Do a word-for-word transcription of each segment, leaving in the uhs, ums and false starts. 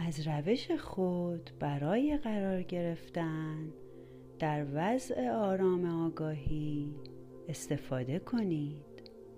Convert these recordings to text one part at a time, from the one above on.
از روش خود برای قرار گرفتن در وضع آرام آگاهی استفاده کنید.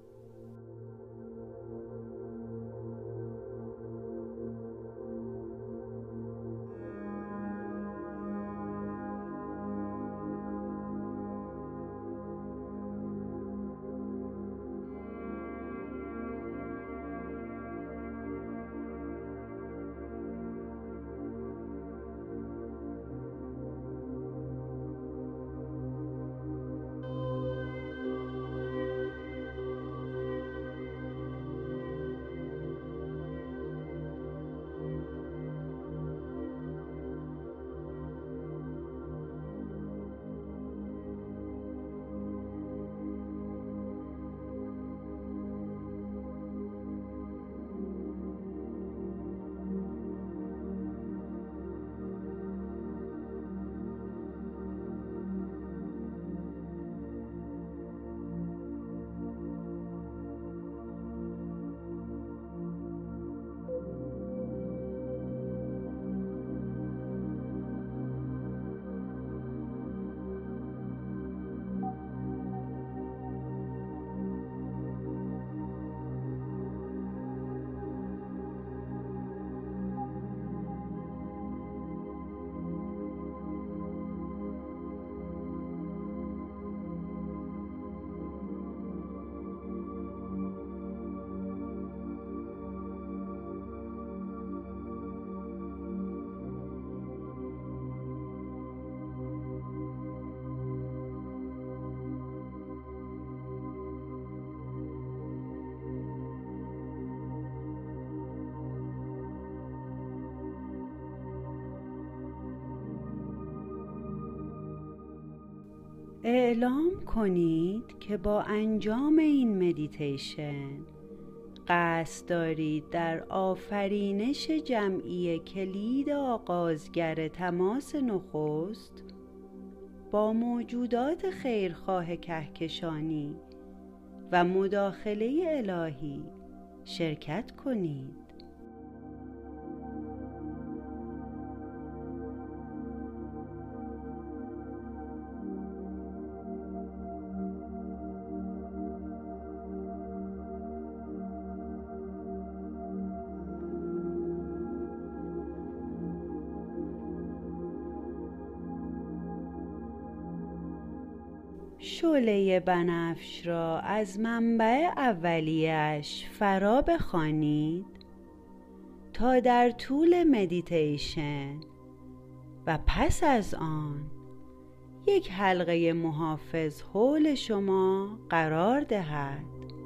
اعلام کنید که با انجام این مدیتیشن قصد دارید در آفرینش جمعی کلید آغازگر تماس نخست با موجودات خیرخواه کهکشانی و مداخله الهی شرکت کنید. شعله بنفش را از منبع اولیه‌اش فرا بخوانید تا در طول مدیتیشن و پس از آن یک حلقه محافظ حول شما قرار دهد.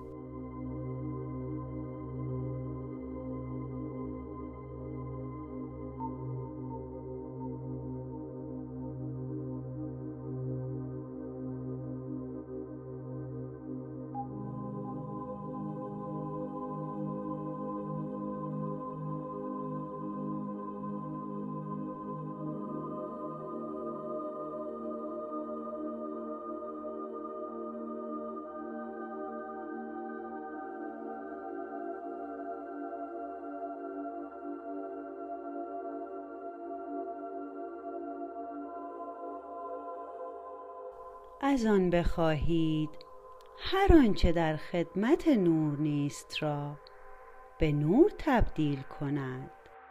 از آن بخواهید هر آنچه در خدمت نور نیست را به نور تبدیل کند.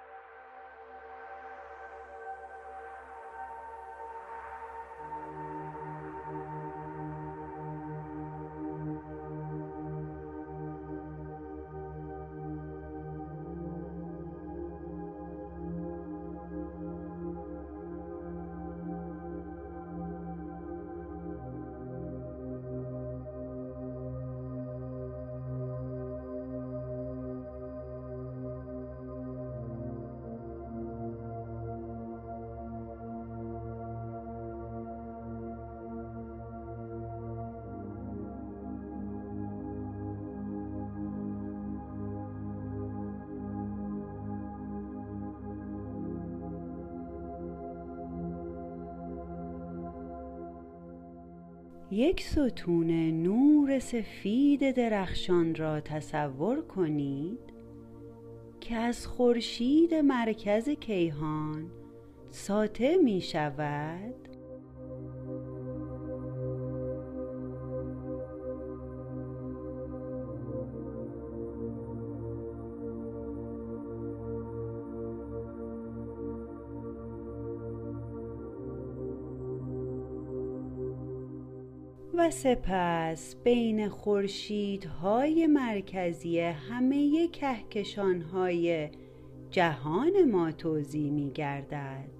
یک ستون نور سفید درخشان را تصور کنید که از خورشید مرکز کیهان ساطع می شود، و سپس بین خورشیدهای مرکزی همه کهکشانهای جهان ما توزیع می گردد.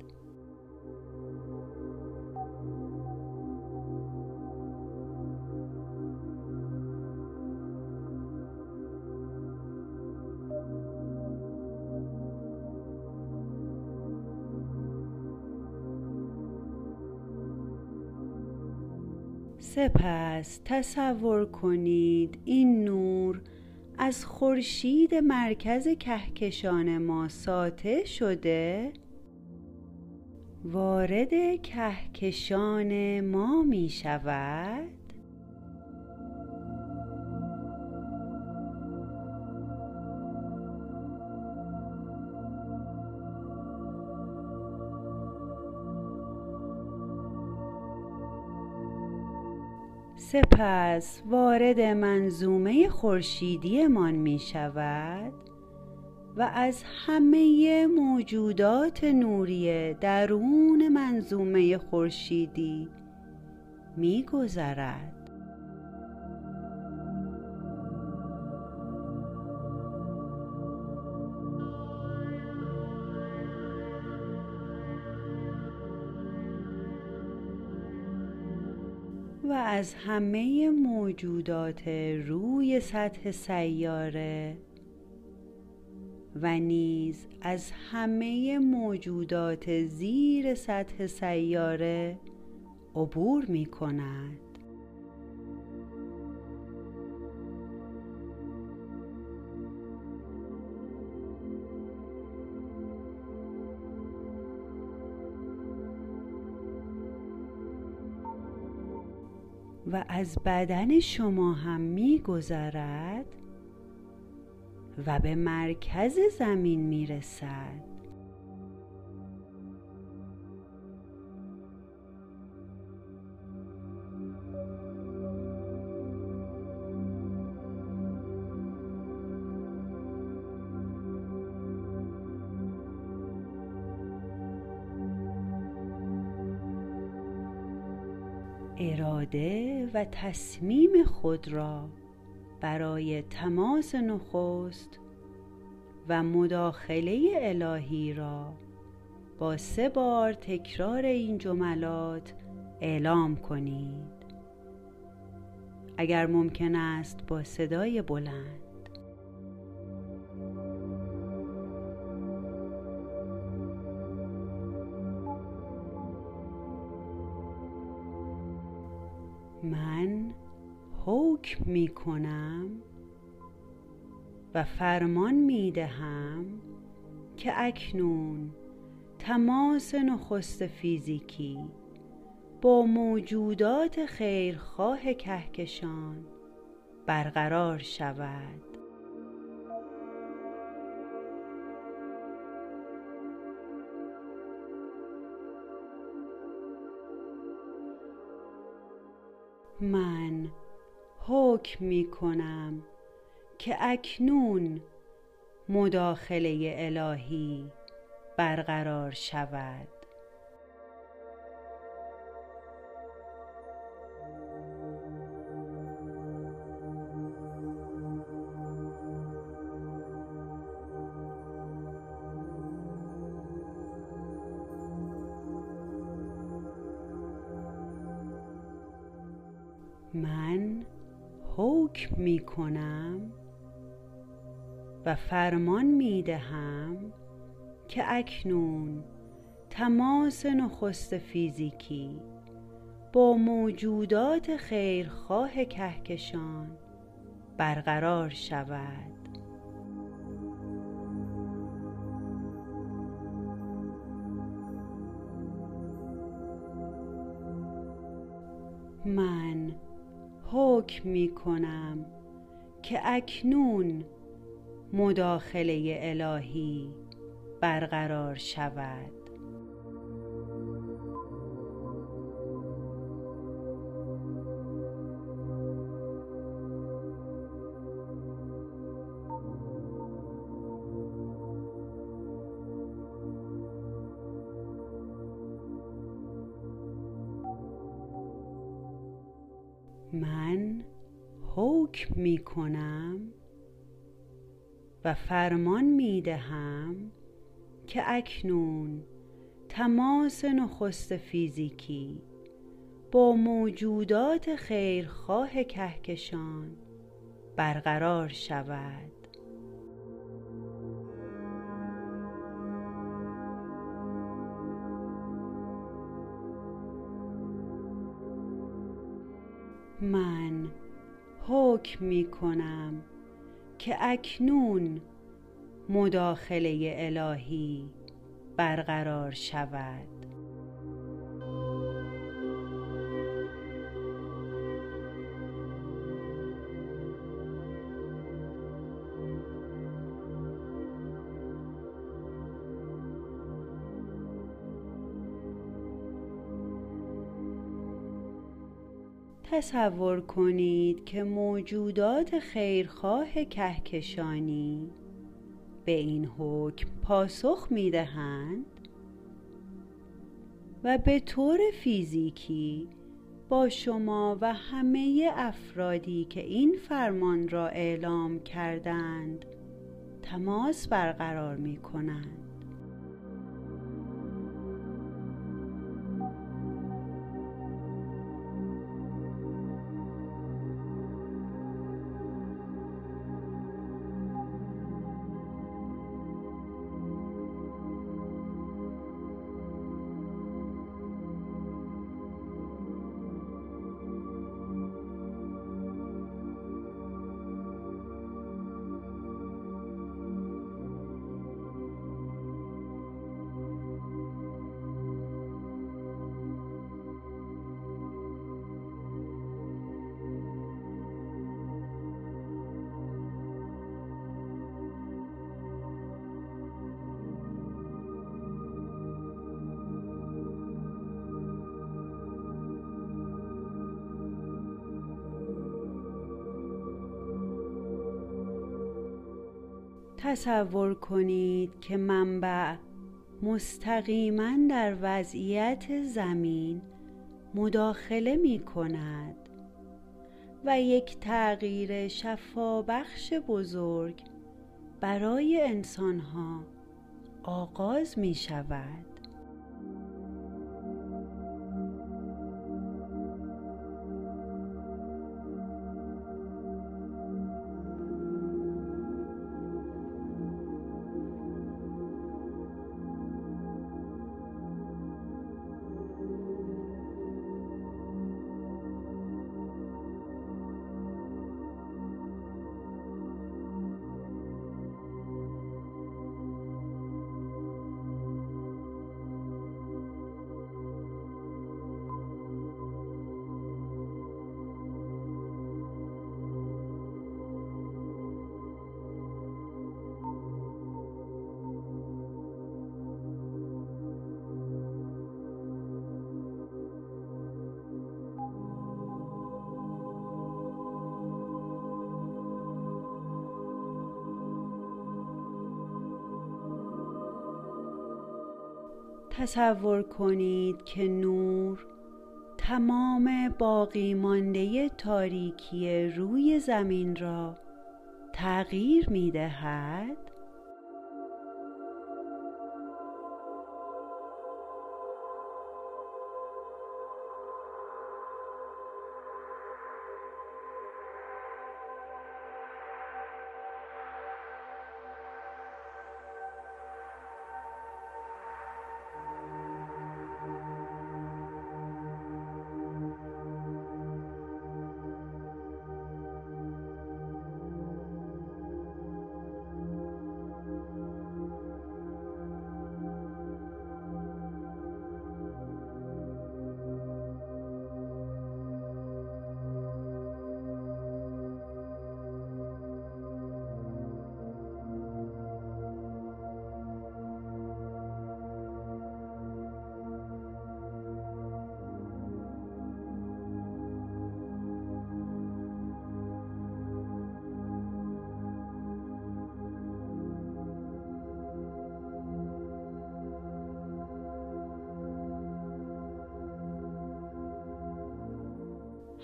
سپس تصور کنید این نور از خورشید مرکز کهکشان ما ساطع شده وارد کهکشان ما می شود سپس وارد منظومه خورشیدی مان می شود و از همه موجودات نوری درون منظومه خورشیدی می گذرد. و از همه موجودات روی سطح سیاره و نیز از همه موجودات زیر سطح سیاره عبور می کند. و از بدن شما هم می گذرد و به مرکز زمین می رسد. اراده و تصمیم خود را برای تماس نخست و مداخله الهی را با سه بار تکرار این جملات اعلام کنید. اگر ممکن است با صدای بلند. من حکم می کنم و فرمان می دهم که اکنون تماس نخست فیزیکی با موجودات خیرخواه کهکشان برقرار شود. من حکم می کنم که اکنون مداخله الهی برقرار شود. من حکم می کنم و فرمان می دهم که اکنون تماس نخست فیزیکی با موجودات خیرخواه کهکشان برقرار شود. من حکم می کنم که اکنون مداخله الهی برقرار شود. من حکم می کنم و فرمان می دهم که اکنون تماس نخست فیزیکی با موجودات خیرخواه کهکشان برقرار شود. من حکم می کنم که اکنون مداخله الهی برقرار شود. تصور کنید که موجودات خیرخواه کهکشانی به این حکم پاسخ می دهند و به طور فیزیکی با شما و همه افرادی که این فرمان را اعلام کردند تماس برقرار می کنند. تصور کنید که منبع مستقیما در وضعیت زمین مداخله می کند و یک تغییر شفابخش بزرگ برای انسانها آغاز می شود. تصور کنید که نور تمام باقی مانده تاریکی روی زمین را تغییر می دهد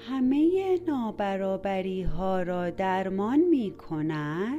همه نابرابری ها را درمان می کند؟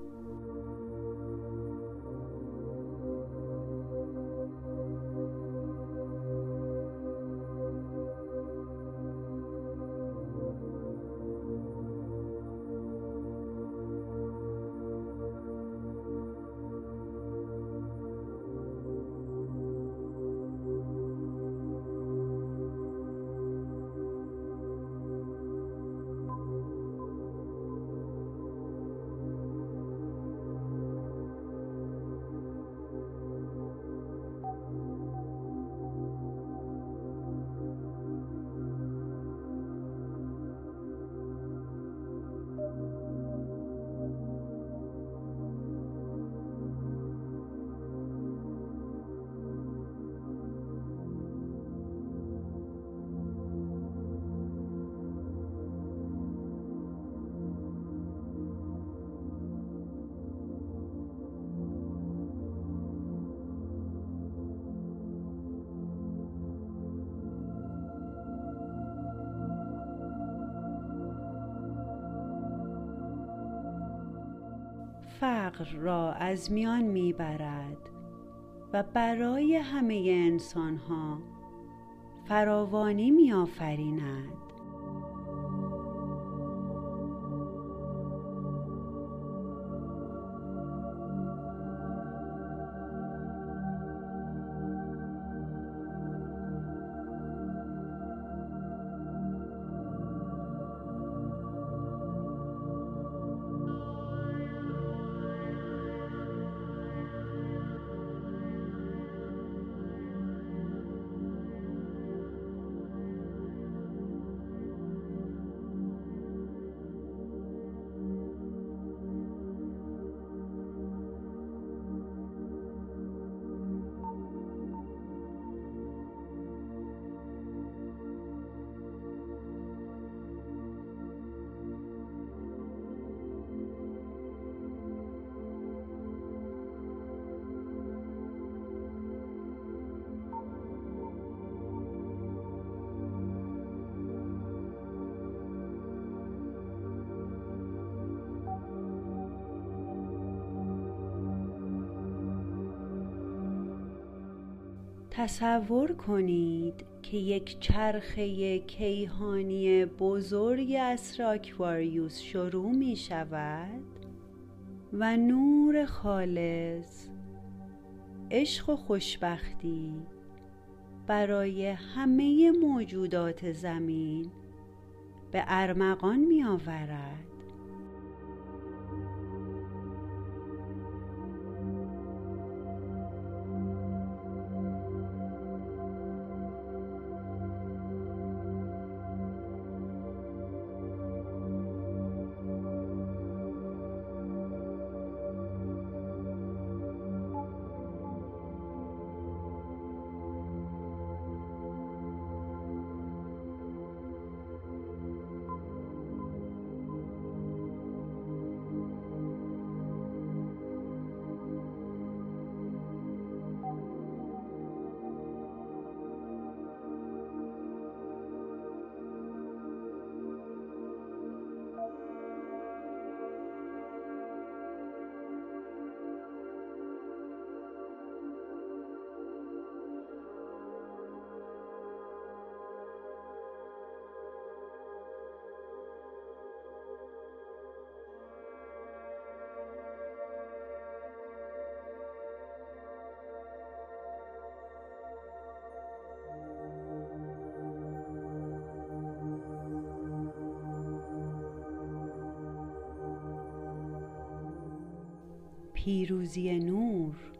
فقر را از میان میبرد و برای همه انسانها فراوانی میآفریند. تصور کنید که یک چرخه کیهانی بزرگ عصر آکواریوس شروع می شود و نور خالص، عشق و خوشبختی برای همه موجودات زمین به ارمغان می آورد. پیروزی نور.